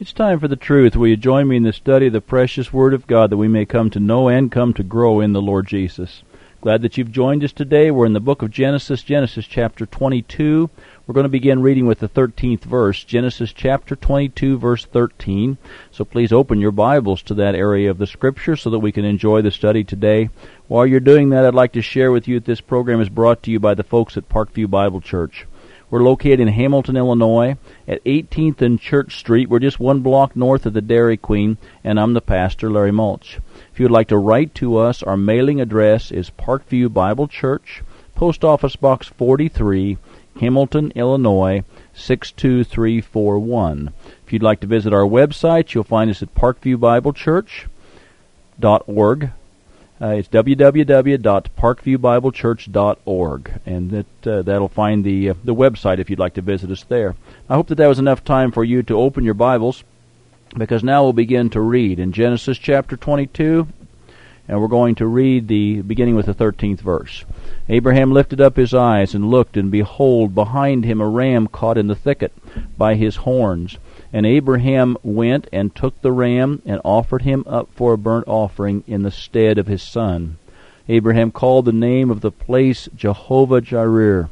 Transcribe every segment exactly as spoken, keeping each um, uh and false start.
It's time for the truth. Will you join me in the study of the precious Word of God that we may come to know and come to grow in the Lord Jesus? Glad that you've joined us today. We're in the book of Genesis, Genesis chapter twenty-two. We're going to begin reading with the thirteenth verse, Genesis chapter twenty-two, verse thirteen. So please open your Bibles to that area of the Scripture so that we can enjoy the study today. While you're doing that, I'd like to share with you that this program is brought to you by the folks at Parkview Bible Church. We're located in Hamilton, Illinois, at eighteenth and Church Street. We're just one block north of the Dairy Queen, and I'm the pastor, Larry Mulch. If you would like to write to us, our mailing address is Parkview Bible Church, Post Office Box forty-three, Hamilton, Illinois, six two three four one. If you'd like to visit our website, you'll find us at parkview bible church dot org. Uh, it's w w w dot parkview bible church dot org, and that uh, that'll find the uh, the website if you'd like to visit us there. I hope that that was enough time for you to open your Bibles, because now we'll begin to read in Genesis chapter twenty-two, and we're going to read the beginning with the thirteenth verse. Abraham lifted up his eyes and looked, and behold, behind him a ram caught in the thicket by his horns. And Abraham went and took the ram and offered him up for a burnt offering in the stead of his son. Abraham called the name of the place Jehovah Jireh.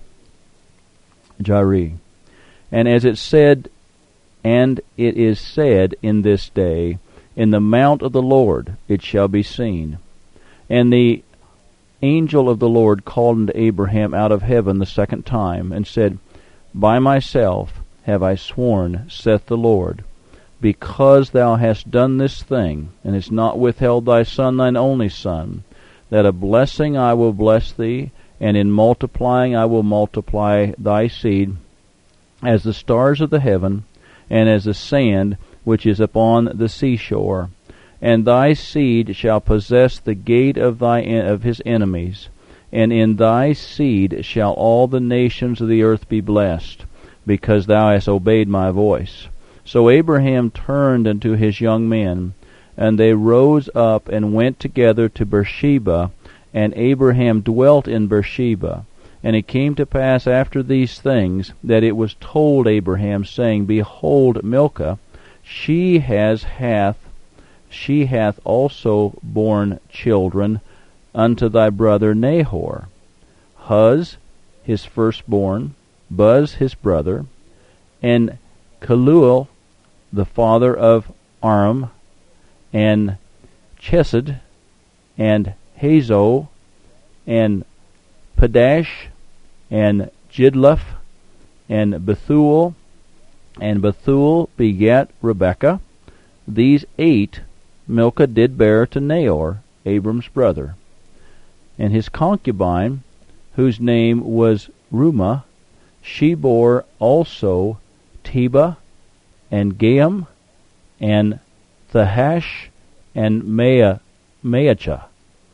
Jireh. And as it said, and it is said in this day, in the mount of the Lord it shall be seen. And the angel of the Lord called unto Abraham out of heaven the second time, and said, By myself have I sworn, saith the Lord, because thou hast done this thing, and hast not withheld thy son, thine only son, that a blessing I will bless thee, and in multiplying I will multiply thy seed, as the stars of the heaven, and as the sand which is upon the seashore. And thy seed shall possess the gate of thy of his enemies, and in thy seed shall all the nations of the earth be blessed, because thou hast obeyed my voice. So Abraham turned unto his young men, and they rose up and went together to Beersheba, and Abraham dwelt in Beersheba. And it came to pass after these things, that it was told Abraham, saying, Behold, Milcah, she has hath, she hath also borne children unto thy brother Nahor. Huz, his firstborn, Buz his brother, and Keluel the father of Aram, and Chesed, and Hazo, and Padash, and Jidlaph, and Bethuel, and Bethuel begat Rebekah. These eight Milcah did bear to Nahor, Abram's brother. And his concubine, whose name was Reumah, she bore also Tebah, and Gaam, and Thahash, and Mea, Maachah.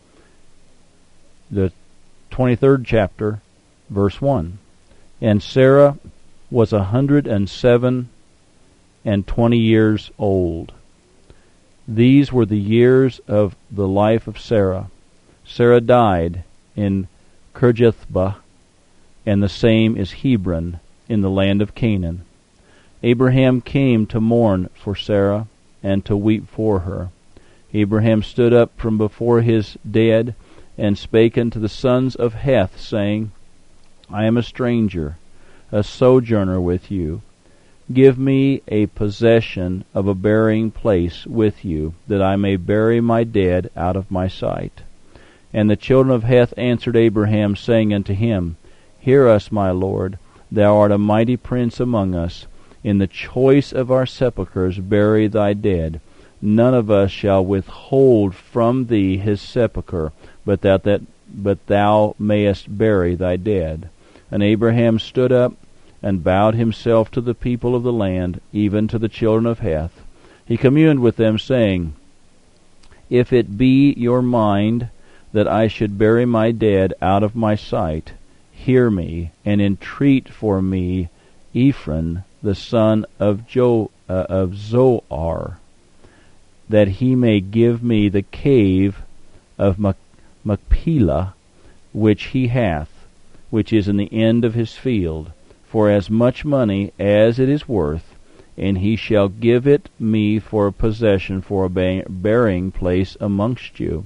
The twenty-third chapter, verse one. And Sarah was a hundred and seven and twenty years old. These were the years of the life of Sarah. Sarah died in Kirjathba, and the same is Hebron, in the land of Canaan. Abraham came to mourn for Sarah, and to weep for her. Abraham stood up from before his dead, and spake unto the sons of Heth, saying, I am a stranger, a sojourner with you. Give me a possession of a burying place with you, that I may bury my dead out of my sight. And the children of Heth answered Abraham, saying unto him, Hear us, my lord, thou art a mighty prince among us. In the choice of our sepulchres bury thy dead. None of us shall withhold from thee his sepulchre, but that, that but thou mayest bury thy dead. And Abraham stood up, and bowed himself to the people of the land, even to the children of Heth. He communed with them, saying, If it be your mind that I should bury my dead out of my sight, hear me, and entreat for me Ephron, the son of jo, uh, of Zoar, that he may give me the cave of Mach- Machpelah, which he hath, which is in the end of his field, for as much money as it is worth, and he shall give it me for a possession, for a burying place amongst you.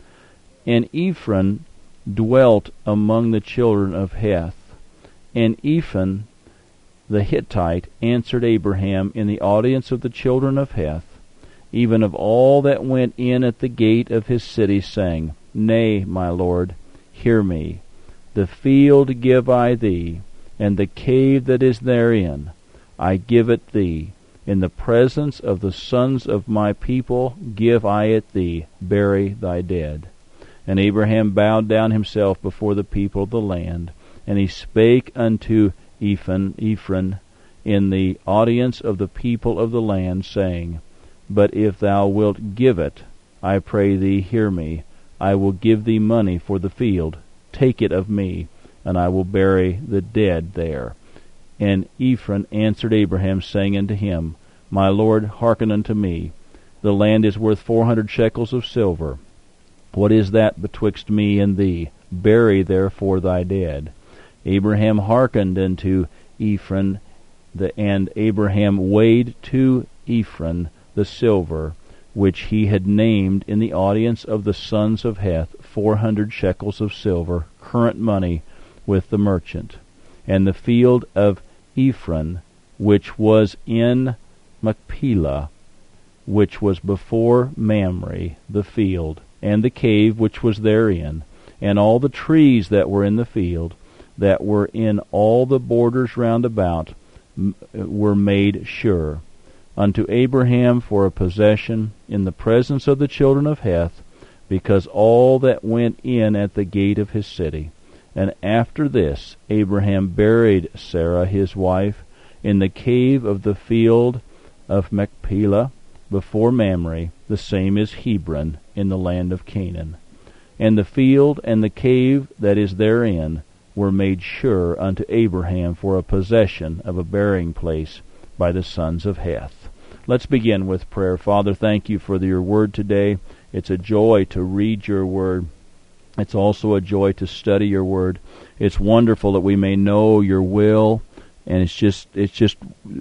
And Ephron dwelt among the children of Heth. And Ephron the Hittite answered Abraham in the audience of the children of Heth, even of all that went in at the gate of his city, saying, Nay, my lord, hear me. The field give I thee, and the cave that is therein. I give it thee. In the presence of the sons of my people give I it thee. Bury thy dead. And Abraham bowed down himself before the people of the land, and he spake unto Ephron, Ephron in the audience of the people of the land, saying, But if thou wilt give it, I pray thee, hear me. I will give thee money for the field. Take it of me, and I will bury the dead there. And Ephron answered Abraham, saying unto him, My lord, hearken unto me. The land is worth four hundred shekels of silver. What is that betwixt me and thee? Bury therefore thy dead. Abraham hearkened unto Ephron, the, and Abraham weighed to Ephron the silver, which he had named in the audience of the sons of Heth, four hundred shekels of silver, current money, with the merchant. And the field of Ephron, which was in Machpelah, which was before Mamre, the field, and the cave which was therein, and all the trees that were in the field, that were in all the borders round about, m- were made sure unto Abraham for a possession in the presence of the children of Heth, because all that went in at the gate of his city. And after this Abraham buried Sarah his wife in the cave of the field of Machpelah before Mamre, the same is Hebron, in the land of Canaan. And the field and the cave that is therein were made sure unto Abraham for a possession of a burying place by the sons of Heth. Let's begin with prayer. Father, thank you for your word today. It's a joy to read your word. It's also a joy to study your word. It's wonderful that we may know your will, and it's just, it's just,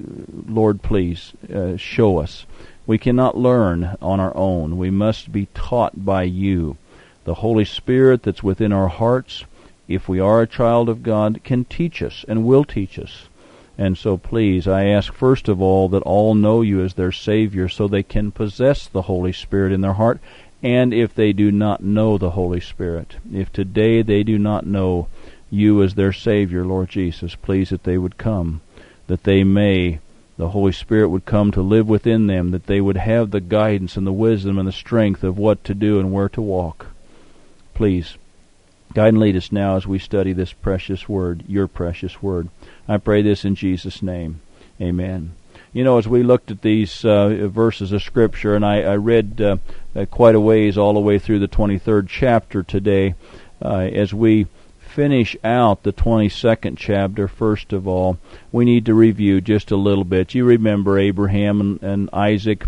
Lord, please uh, show us. We cannot learn on our own. We must be taught by you. The Holy Spirit that's within our hearts, if we are a child of God, can teach us and will teach us. And so please, I ask first of all that all know you as their Savior so they can possess the Holy Spirit in their heart. And if they do not know the Holy Spirit, if today they do not know you as their Savior, Lord Jesus, please that they would come, that they may, the Holy Spirit would come to live within them, that they would have the guidance and the wisdom and the strength of what to do and where to walk. Please, guide and lead us now as we study this precious word, your precious word. I pray this in Jesus' name. Amen. You know, as we looked at these uh, verses of Scripture, and I, I read uh, uh, quite a ways all the way through the twenty-third chapter today, uh, as we finish out the twenty-second chapter, first of all, we need to review just a little bit. You remember Abraham and, and Isaac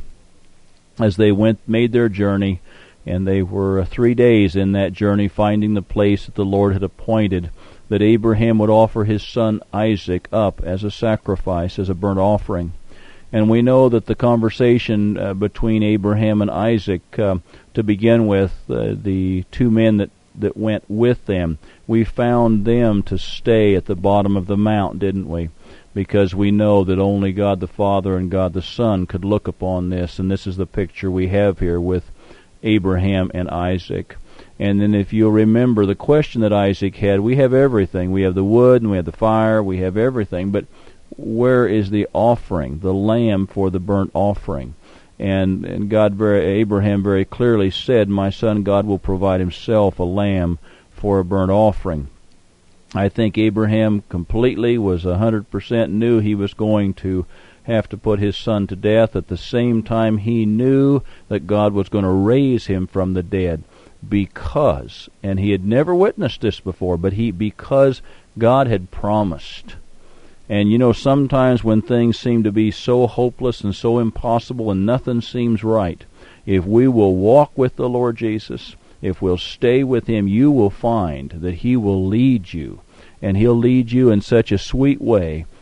as they went, made their journey, and they were three days in that journey finding the place that the Lord had appointed, that Abraham would offer his son Isaac up as a sacrifice, as a burnt offering. And we know that the conversation uh, between Abraham and Isaac, uh, to begin with, uh, the two men that, that went with them, we found them to stay at the bottom of the mount, didn't we? Because we know that only God the Father and God the Son could look upon this, and this is the picture we have here with Abraham and Isaac. And then if you'll remember the question that Isaac had, we have everything. We have the wood and we have the fire, we have everything, but where is the offering, the lamb for the burnt offering? And and God, very, Abraham very clearly said, my son, God will provide himself a lamb for a burnt offering. I think Abraham completely was one hundred percent knew he was going to have to put his son to death. At the same time, he knew that God was going to raise him from the dead because, and he had never witnessed this before, but he because God had promised. And you know, sometimes when things seem to be so hopeless and so impossible and nothing seems right, if we will walk with the Lord Jesus, if we'll stay with him, you will find that he will lead you. And he'll lead you in such a sweet way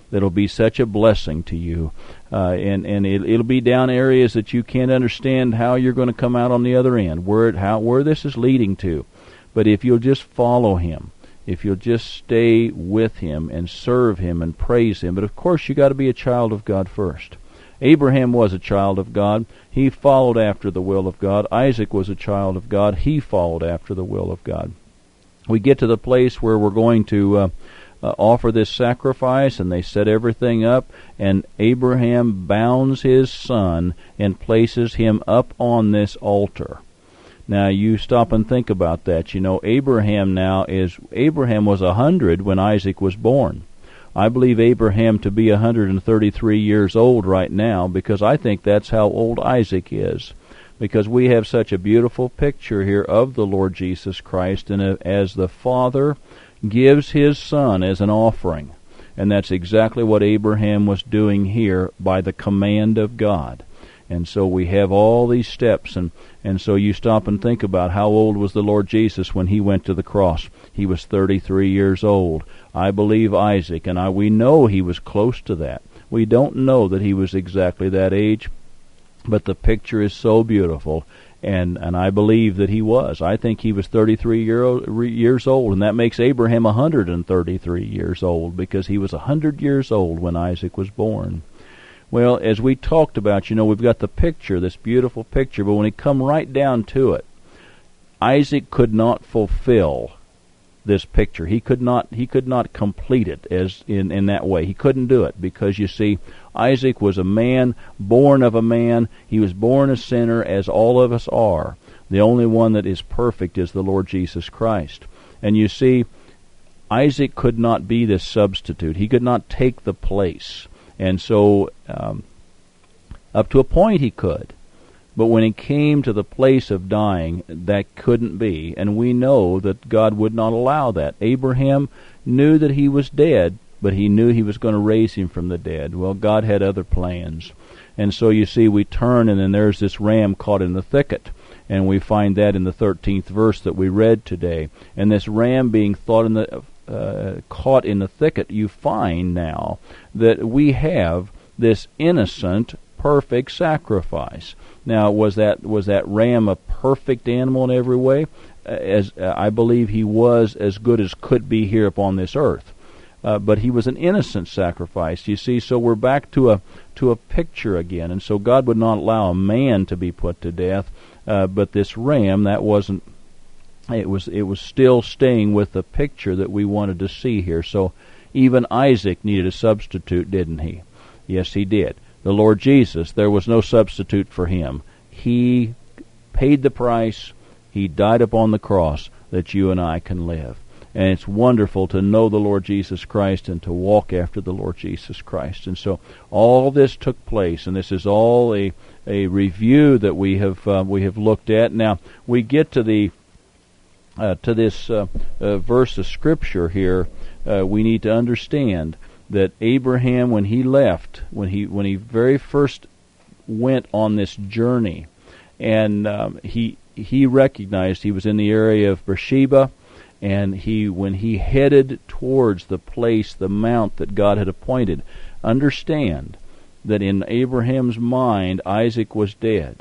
that'll be such a blessing to you. Uh, and and it, it'll be down areas that you can't understand how you're going to come out on the other end, where it, how where this is leading to. But if you'll just follow Him, if you'll just stay with Him and serve Him and praise Him, but of course you got to be a child of God first. Abraham was a child of God. He followed after the will of God. Isaac was a child of God. He followed after the will of God. We get to the place where we're going to uh, uh, offer this sacrifice, and they set everything up, and Abraham bounds his son and places him up on this altar. Now, you stop and think about that. You know, Abraham now is, Abraham was a hundred when Isaac was born. I believe Abraham to be one hundred thirty-three years old right now, because I think that's how old Isaac is. Because we have such a beautiful picture here of the Lord Jesus Christ, and as the Father gives His Son as an offering. And that's exactly what Abraham was doing here by the command of God. And so we have all these steps, and, and so you stop and think about how old was the Lord Jesus when He went to the cross. He was thirty-three years old. I believe Isaac, and I, we know he was close to that. We don't know that he was exactly that age, but the picture is so beautiful, and, and I believe that he was. I think he was thirty-three year old, years old, and that makes Abraham one hundred thirty-three years old, because he was one hundred years old when Isaac was born. Well, as we talked about, you know, we've got the picture, this beautiful picture, but when it come right down to it, Isaac could not fulfill this picture. He could not he could not complete it as in, in that way. He couldn't do it, because you see, Isaac was a man, born of a man. He was born a sinner, as all of us are. The only one that is perfect is the Lord Jesus Christ. And you see, Isaac could not be this substitute. He could not take the place. And so, um, up to a point he could. But when it came to the place of dying, that couldn't be. And we know that God would not allow that. Abraham knew that he was dead, but he knew he was going to raise him from the dead. Well, God had other plans. And so you see, we turn, and then there's this ram caught in the thicket. And we find that in the thirteenth verse that we read today. And this ram being thought in the... Uh, caught in the thicket, you find now that we have this innocent, perfect sacrifice. Now, was that was that ram a perfect animal in every way? As uh, I believe he was as good as could be here upon this earth. Uh, but he was an innocent sacrifice, you see. So we're back to a to a picture again, and so God would not allow a man to be put to death. Uh, but this ram, that wasn't. It was it was still staying with the picture that we wanted to see here. So even Isaac needed a substitute, didn't he? Yes, he did. The Lord Jesus, there was no substitute for him. He paid the price. He died upon the cross that you and I can live. And it's wonderful to know the Lord Jesus Christ and to walk after the Lord Jesus Christ. And so all this took place, and this is all a a review that we have uh, we have looked at. Now we get to the Uh, to this uh, uh, verse of Scripture here. Uh, we need to understand that Abraham, when he left, when he when he very first went on this journey, and um, he he recognized he was in the area of Beersheba, and he when he headed towards the place, the mount that God had appointed. Understand that in Abraham's mind, Isaac was dead.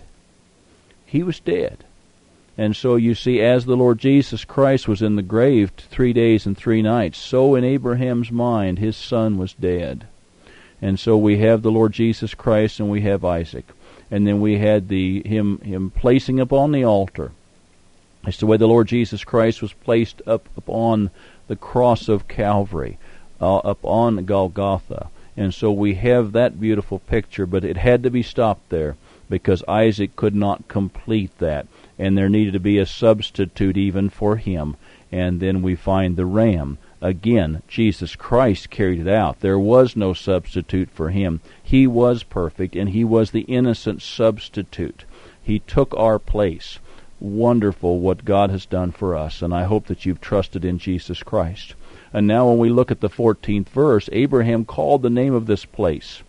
He was dead. And so you see, as the Lord Jesus Christ was in the grave three days and three nights, so in Abraham's mind his son was dead. And so we have the Lord Jesus Christ, and we have Isaac. And then we had the him him placing upon the altar. It's the way the Lord Jesus Christ was placed up upon the cross of Calvary, uh, up on Golgotha. And so we have that beautiful picture, but it had to be stopped there, because Isaac could not complete that. And there needed to be a substitute even for him. And then we find the ram. Again, Jesus Christ carried it out. There was no substitute for him. He was perfect, and he was the innocent substitute. He took our place. Wonderful what God has done for us, and I hope that you've trusted in Jesus Christ. And now when we look at the fourteenth verse, Abraham called the name of this place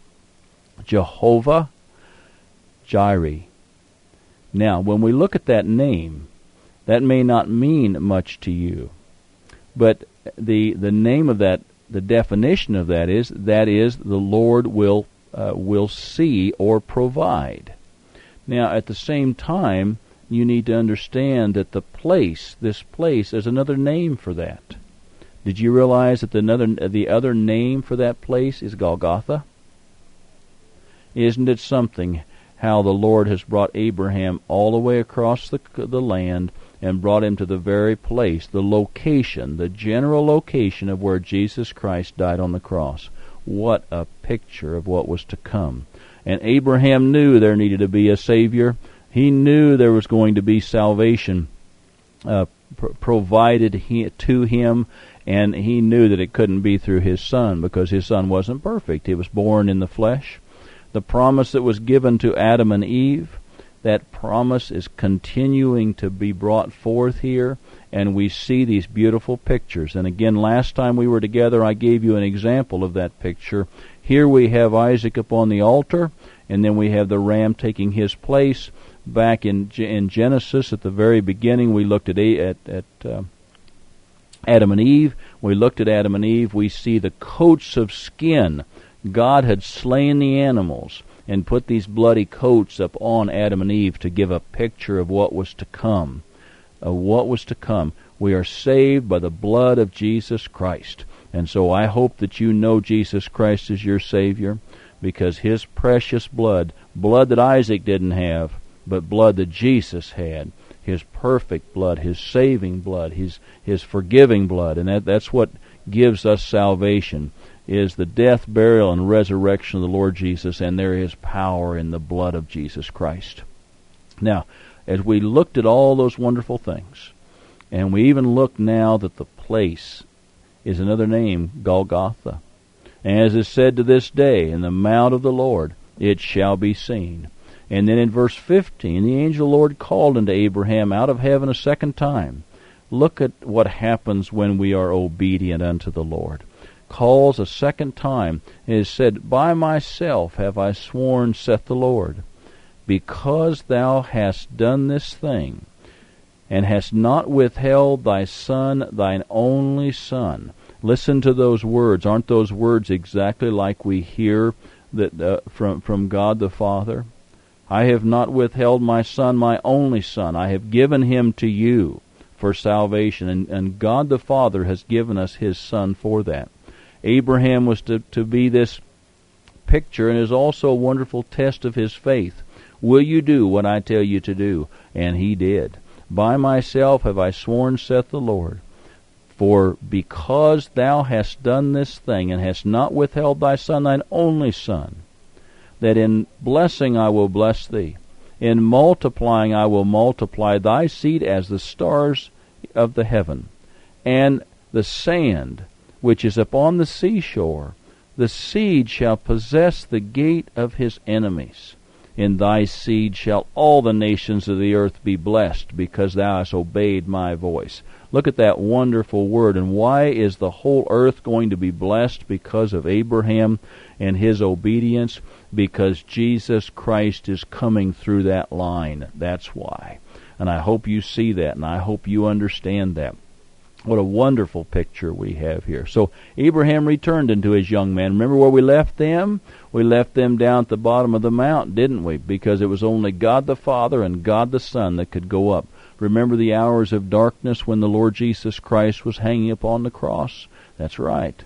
Jehovah Jireh. Now, when we look at that name, that may not mean much to you, but the the name of that the definition of that is, that is, the Lord will uh, will see or provide. Now, at the same time, you need to understand that the place, this place, is another name for that. Did you realize that the other, the other name for that place is Golgotha? Isn't it something how the Lord has brought Abraham all the way across the, the land and brought him to the very place, the location, the general location of where Jesus Christ died on the cross? What a picture of what was to come. And Abraham knew there needed to be a Savior. He knew there was going to be salvation uh, pr- provided he, to him, and he knew that it couldn't be through his son because his son wasn't perfect. He was born in the flesh. The promise that was given to Adam and Eve, that promise is continuing to be brought forth here, and we see these beautiful pictures. And again, last time we were together, I gave you an example of that picture. Here we have Isaac upon the altar, and then we have the ram taking his place. Back in in Genesis, at the very beginning, we looked at at, at uh, Adam and Eve. We looked at Adam and Eve. We see the coats of skin. God had slain the animals and put these bloody coats up on Adam and Eve to give a picture of what was to come. Of what was to come. We are saved by the blood of Jesus Christ. And so I hope that you know Jesus Christ as your Savior, because His precious blood, blood that Isaac didn't have, but blood that Jesus had, His perfect blood, His saving blood, His His forgiving blood, and that, that's what gives us salvation, is the death, burial, and resurrection of the Lord Jesus, and there is power in the blood of Jesus Christ. Now, as we looked at all those wonderful things, and we even look now that the place is another name, Golgotha. And as is said to this day, in the mount of the Lord it shall be seen. And then in verse fifteen, the angel of the Lord called unto Abraham out of heaven a second time. Look at what happens when we are obedient unto the Lord. Calls a second time, and is said, By myself have I sworn, saith the Lord, because thou hast done this thing, and hast not withheld thy son, thine only son. Listen to those words. Aren't those words exactly like we hear that uh, from from God the Father? I have not withheld my son, my only son. I have given him to you for salvation. And, and God the Father has given us His Son for that. Abraham was to, to be this picture, and is also a wonderful test of his faith. Will you do what I tell you to do? And he did. By myself have I sworn, saith the Lord, for because thou hast done this thing, and hast not withheld thy son, thine only son, that in blessing I will bless thee, in multiplying I will multiply thy seed as the stars of the heaven, and the sand which is upon the seashore. The seed shall possess the gate of his enemies. In thy seed shall all the nations of the earth be blessed, because thou hast obeyed my voice. Look at that wonderful word. And why is the whole earth going to be blessed? Because of Abraham and his obedience. Because Jesus Christ is coming through that line. That's why. And I hope you see that, and I hope you understand that. What a wonderful picture we have here. So Abraham returned unto his young men. Remember where we left them? We left them down at the bottom of the mount, didn't we? Because it was only God the Father and God the Son that could go up. Remember the hours of darkness when the Lord Jesus Christ was hanging upon the cross? That's right.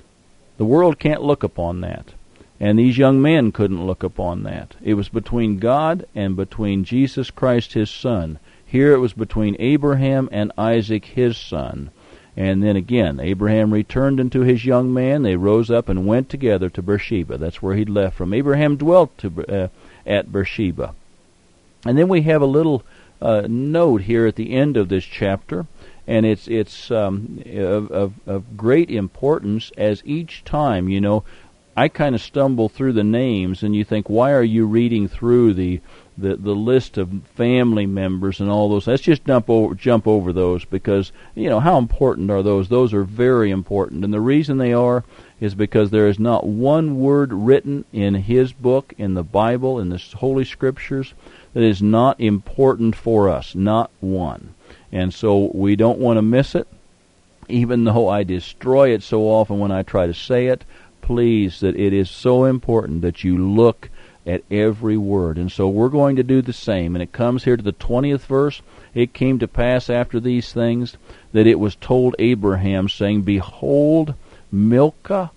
The world can't look upon that. And these young men couldn't look upon that. It was between God and between Jesus Christ, His Son. Here it was between Abraham and Isaac, his son. And then again, Abraham returned unto his young man. They rose up and went together to Beersheba. That's where he'd left from. Abraham dwelt to, uh, at Beersheba. And then we have a little uh, note here at the end of this chapter, and it's it's um, of, of, of great importance, as each time, you know, I kind of stumble through the names, and you think, why are you reading through the the, the list of family members and all those? Let's just jump over, jump over those, because, you know, how important are those? Those are very important. And the reason they are is because there is not one word written in His book, in the Bible, in the Holy Scriptures, that is not important for us. Not one. And so we don't want to miss it. even though I destroy it so often when I try to say it, please, that it is so important that you look at every word. And so we're going to do the same. And it comes here to the twentieth verse. It came to pass after these things that it was told Abraham, saying, Behold, Milcah,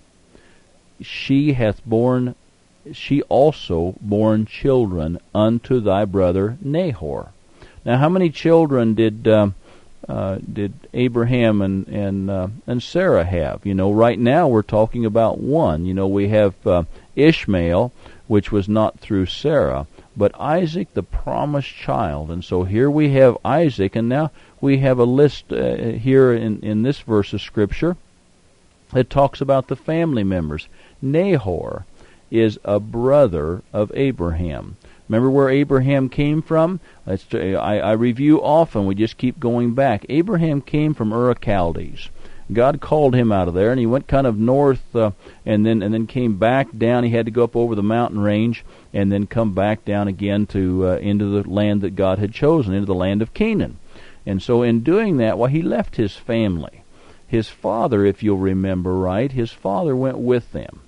she hath borne, she also borne children unto thy brother Nahor. Now, how many children did uh, uh, did Abraham and and uh, and Sarah have? You know, right now we're talking about one. You know, we have uh, Ishmael, which was not through Sarah, but Isaac, the promised child. And so here we have Isaac, and now we have a list uh, here in, in this verse of Scripture that talks about the family members. Nahor is a brother of Abraham. Remember where Abraham came from? Let's, I, I review often. We just keep going back. Abraham came from Ur of Chaldees. God called him out of there, and he went kind of north, uh, and then and then came back down. He had to go up over the mountain range, and then come back down again to uh, into the land that God had chosen, into the land of Canaan. And so, in doing that, well, he left his family. His father, if you'll remember right, his father went with them.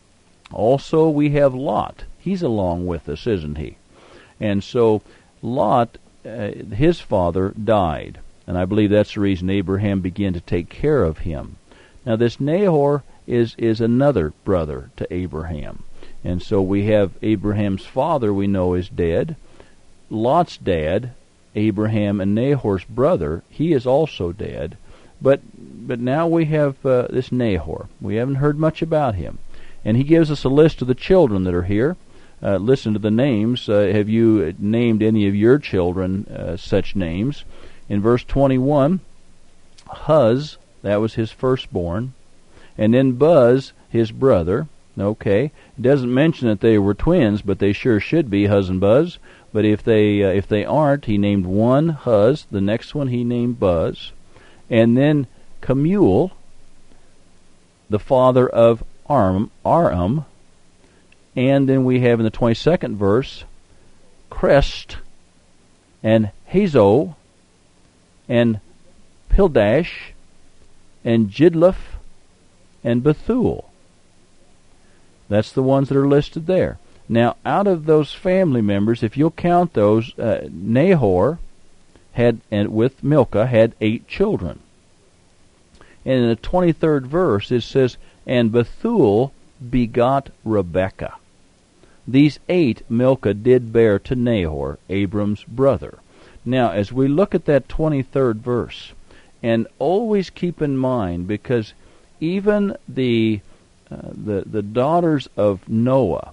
Also, we have Lot. He's along with us, isn't he? And so, Lot, uh, his father, died. And I believe that's the reason Abraham began to take care of him. Now, this Nahor is, is another brother to Abraham. And so we have Abraham's father, we know, is dead. Lot's dad, Abraham and Nahor's brother, he is also dead. But but now we have uh, this Nahor. We haven't heard much about him. And he gives us a list of the children that are here. Uh, listen to the names. Uh, have you named any of your children uh, such names? In verse twenty-one, Huz, that was his firstborn, and then Buz, his brother. Okay, it doesn't mention that they were twins, but they sure should be, Huz and Buz. But if they uh, if they aren't, he named one Huz, the next one he named Buz, and then Kemuel, the father of Aram, Aram, and then we have in the twenty-second verse, Crest, and Hazo, and Pildash, and Jidlaph, and Bethuel. That's the ones that are listed there. Now, out of those family members, if you'll count those, uh, Nahor had, and with Milcah, had eight children. And in the twenty-third verse, it says, And Bethuel begot Rebekah. These eight Milcah did bear to Nahor, Abram's brother. Now, as we look at that twenty-third verse, and always keep in mind, because even the uh, the the daughters of Noah,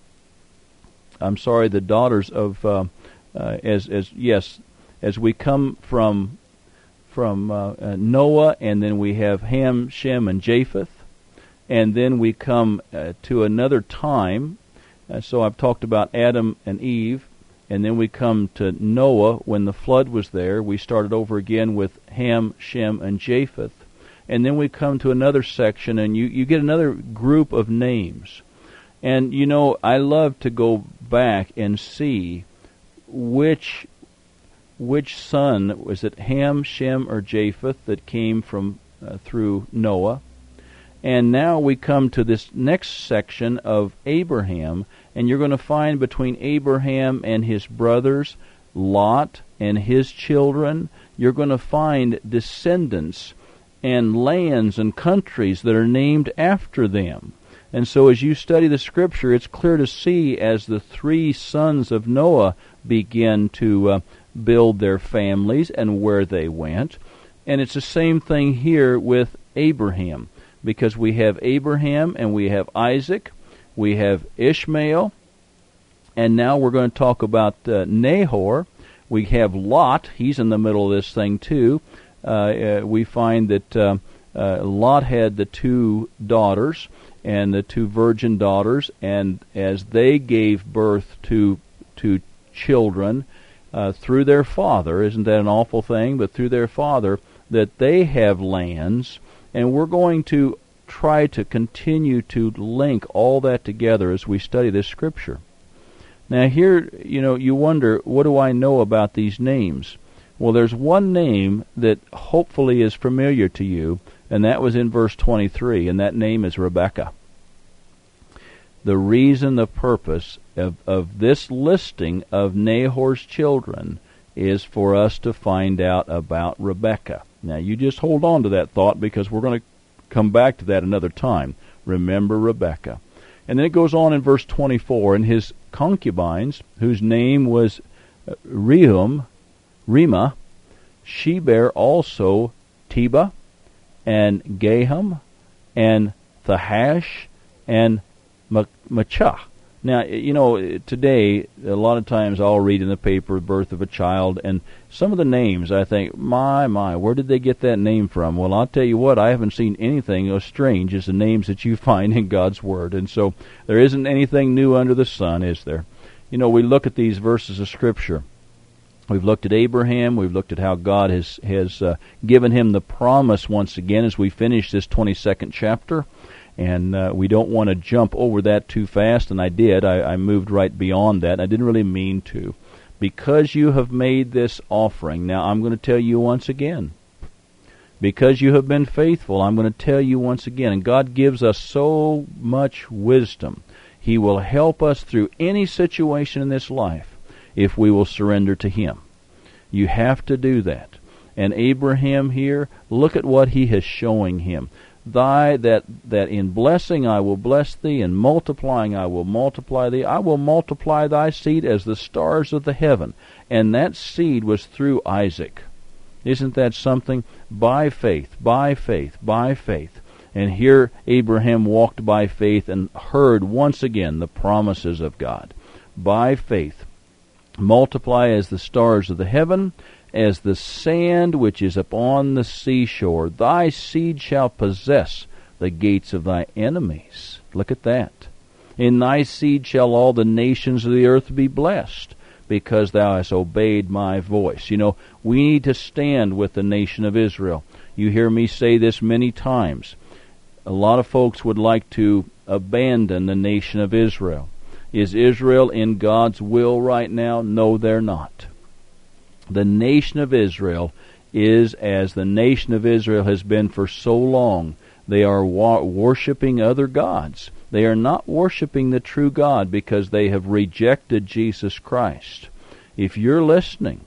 I'm sorry, the daughters of uh, uh, as as yes, as we come from from uh, uh, Noah, and then we have Ham, Shem, and Japheth, and then we come uh, to another time. Uh, so I've talked about Adam and Eve. And then we come to Noah when the flood was there. We started over again with Ham, Shem, and Japheth. And then we come to another section, and you, you get another group of names. And, you know, I love to go back and see which which son, was it Ham, Shem, or Japheth, that came from uh, through Noah. And now we come to this next section of Abraham, and you're going to find between Abraham and his brothers, Lot and his children, you're going to find descendants and lands and countries that are named after them. And so as you study the Scripture, it's clear to see as the three sons of Noah begin to uh, build their families and where they went. And it's the same thing here with Abraham, because we have Abraham and we have Isaac, we have Ishmael, and now we're going to talk about uh, Nahor. We have Lot. He's in the middle of this thing too. Uh, uh, we find that uh, uh, Lot had the two daughters, and the two virgin daughters, and as they gave birth to to children uh, through their father, isn't that an awful thing? But through their father, that they have lands. And we're going to try to continue to link all that together as we study this Scripture. Now here, you know, you wonder, what do I know about these names? Well, there's one name that hopefully is familiar to you, and that was in verse twenty-three, and that name is Rebekah. The reason, the purpose of, of this listing of Nahor's children is for us to find out about Rebekah. Now, you just hold on to that thought, because we're going to come back to that another time. Remember Rebekah. And then it goes on in verse twenty-four, and his concubines, whose name was Rehum, Rima, she bare also Teba, and Gaham, and Thahash, and Machah. Now, you know, today, a lot of times I'll read in the paper the birth of a child, and some of the names, I think, my, my, where did they get that name from? Well, I'll tell you what, I haven't seen anything as strange as the names that you find in God's Word. And so there isn't anything new under the sun, is there? You know, we look at these verses of Scripture. We've looked at Abraham. We've looked at how God has, has uh, given him the promise once again as we finish this twenty-second chapter. And uh, we don't want to jump over that too fast, and I did. I, I moved right beyond that. I didn't really mean to. Because you have made this offering, now I'm going to tell you once again. Because you have been faithful, I'm going to tell you once again. And God gives us so much wisdom. He will help us through any situation in this life if we will surrender to Him. You have to do that. And Abraham here, look at what he is showing him. Thy, that, that in blessing I will bless thee, and multiplying I will multiply thee. I will multiply thy seed as the stars of the heaven. And that seed was through Isaac. Isn't that something? By faith, by faith, by faith. And here Abraham walked by faith and heard once again the promises of God. By faith, multiply as the stars of the heaven, as the sand which is upon the seashore. Thy seed shall possess the gates of thy enemies. Look at that. In thy seed shall all the nations of the earth be blessed, because thou hast obeyed my voice. You know, we need to stand with the nation of Israel. You hear me say this many times. A lot of folks would like to abandon the nation of Israel. Is Israel in God's will right now? No, they're not. The nation of Israel is as the nation of Israel has been for so long. They are wa- worshiping other gods. They are not worshiping the true God because they have rejected Jesus Christ. If you're listening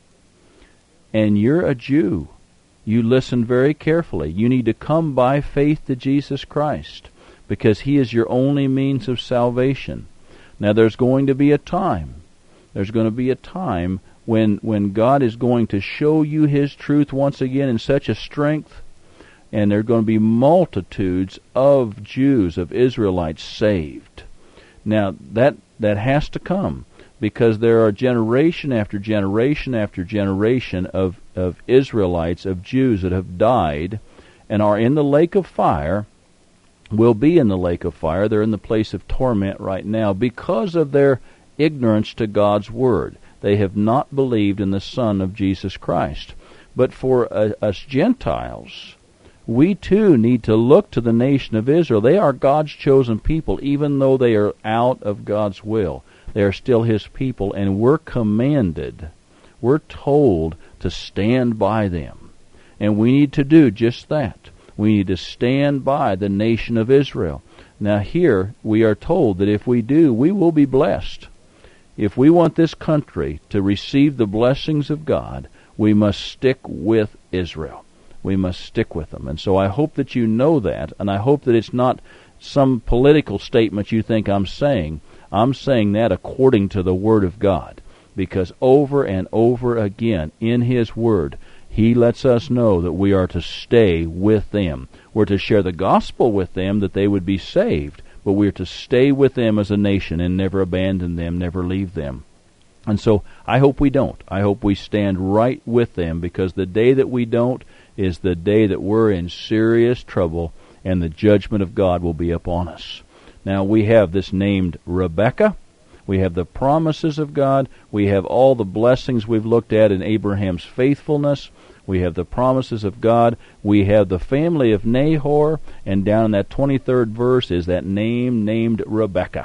and you're a Jew, you listen very carefully. You need to come by faith to Jesus Christ because He is your only means of salvation. Now there's going to be a time. There's going to be a time when when God is going to show you His truth once again in such a strength, and there are going to be multitudes of Jews, of Israelites saved. Now that that has to come because there are generation after generation after generation of, of Israelites, of Jews that have died and are in the lake of fire, will be in the lake of fire. They're in the place of torment right now because of their ignorance to God's Word. They have not believed in the Son of Jesus Christ. But for uh, us Gentiles, we too need to look to the nation of Israel. They are God's chosen people, even though they are out of God's will. They are still His people, and we're commanded, we're told to stand by them. And we need to do just that. We need to stand by the nation of Israel. Now here we are told that if we do, we will be blessed. If we want this country to receive the blessings of God, we must stick with Israel. We must stick with them. And so I hope that you know that, and I hope that it's not some political statement you think I'm saying. I'm saying that according to the Word of God, because over and over again in His Word, He lets us know that we are to stay with them. We're to share the gospel with them that they would be saved. But we are to stay with them as a nation and never abandon them, never leave them. And so I hope we don't. I hope we stand right with them, because the day that we don't is the day that we're in serious trouble and the judgment of God will be upon us. Now we have this named Rebekah. We have the promises of God. We have all the blessings we've looked at in Abraham's faithfulness. We have the promises of God. We have the family of Nahor. And down in that twenty-third verse is that name named Rebekah.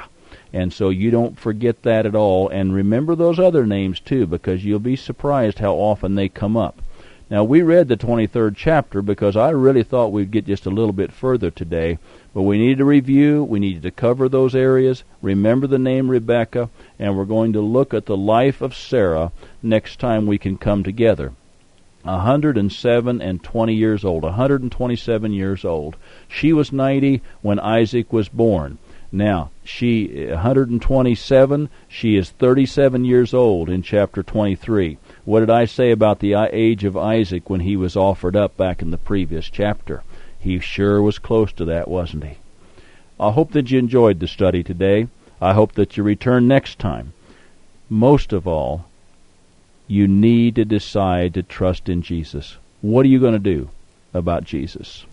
And so you don't forget that at all. And remember those other names too, because you'll be surprised how often they come up. Now, we read the twenty-third chapter because I really thought we'd get just a little bit further today. But we need to review, we need to cover those areas, remember the name Rebekah, and we're going to look at the life of Sarah next time we can come together. one hundred seven and twenty years old, one hundred twenty-seven years old. She was ninety when Isaac was born. Now, she, one hundred twenty-seven, she is thirty-seven years old in chapter twenty-three. What did I say about the age of Isaac when he was offered up back in the previous chapter? He sure was close to that, wasn't he? I hope that you enjoyed the study today. I hope that you return next time. Most of all, you need to decide to trust in Jesus. What are you going to do about Jesus?